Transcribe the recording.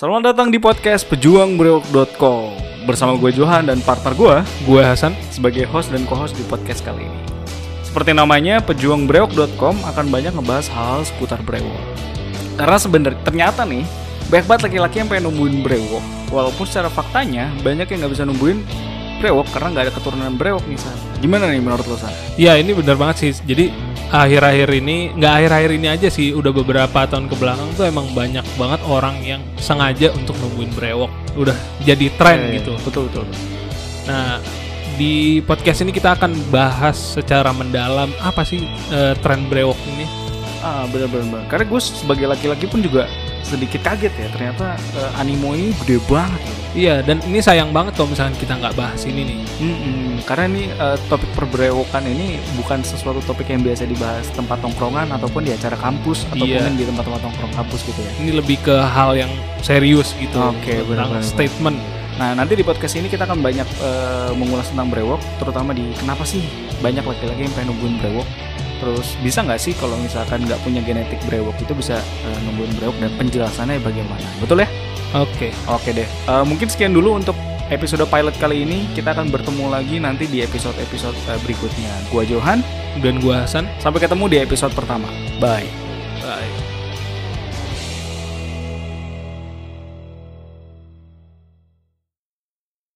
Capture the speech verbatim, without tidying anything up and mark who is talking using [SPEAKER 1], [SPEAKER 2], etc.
[SPEAKER 1] Selamat datang di podcast pejuang brewok dot com. Bersama gue Johan dan partner gue,
[SPEAKER 2] gue Hasan,
[SPEAKER 1] sebagai host dan co-host di podcast kali ini. Seperti namanya, pejuang brewok dot com akan banyak ngebahas hal seputar brewok. Karena sebenarnya ternyata nih, banyak banget laki-laki yang pengen numbuhin brewok. Walaupun secara faktanya, banyak yang gak bisa numbuhin brewok karena gak ada keturunan brewok nih, San. Gimana nih menurut lo, San?
[SPEAKER 2] Ya ini benar banget sih. Jadi akhir-akhir ini, nggak akhir-akhir ini aja sih, udah beberapa tahun kebelakang tuh emang banyak banget orang yang sengaja untuk numbuhin brewok. Udah jadi tren
[SPEAKER 1] eh,
[SPEAKER 2] gitu.
[SPEAKER 1] Betul, betul.
[SPEAKER 2] Nah, di podcast ini kita akan bahas secara mendalam apa sih uh, tren brewok ini.
[SPEAKER 1] Ah, benar-benar. Karena gue sebagai laki-laki pun juga sedikit kaget ya. Ternyata uh, animo ini gede banget gitu.
[SPEAKER 2] Iya, dan ini sayang banget kalau misalkan kita nggak bahas ini nih.
[SPEAKER 1] Mm-mm. Karena ini uh, topik perbrewokan ini bukan sesuatu topik yang biasa dibahas tempat tongkrongan ataupun di acara kampus ataupun
[SPEAKER 2] Iya.
[SPEAKER 1] di tempat-tempat tongkrong kampus gitu ya.
[SPEAKER 2] Ini lebih ke hal yang serius gitu.
[SPEAKER 1] Oke,
[SPEAKER 2] tentang
[SPEAKER 1] benar-benar.
[SPEAKER 2] statement.
[SPEAKER 1] Nah, nanti di podcast ini kita akan banyak uh, mengulas tentang brewok, terutama di kenapa sih banyak laki-laki yang pengen numbuhin brewok. Terus bisa nggak sih kalau misalkan nggak punya genetik brewok itu bisa uh, numbuhin brewok, dan penjelasannya bagaimana? Betul ya?
[SPEAKER 2] Oke.
[SPEAKER 1] Oke deh. Uh, mungkin sekian dulu untuk episode pilot kali ini. Kita akan bertemu lagi nanti di episode-episode uh, berikutnya. Gua Johan
[SPEAKER 2] Dan gue Hasan.
[SPEAKER 1] Sampai ketemu di episode pertama. Bye.
[SPEAKER 2] Bye.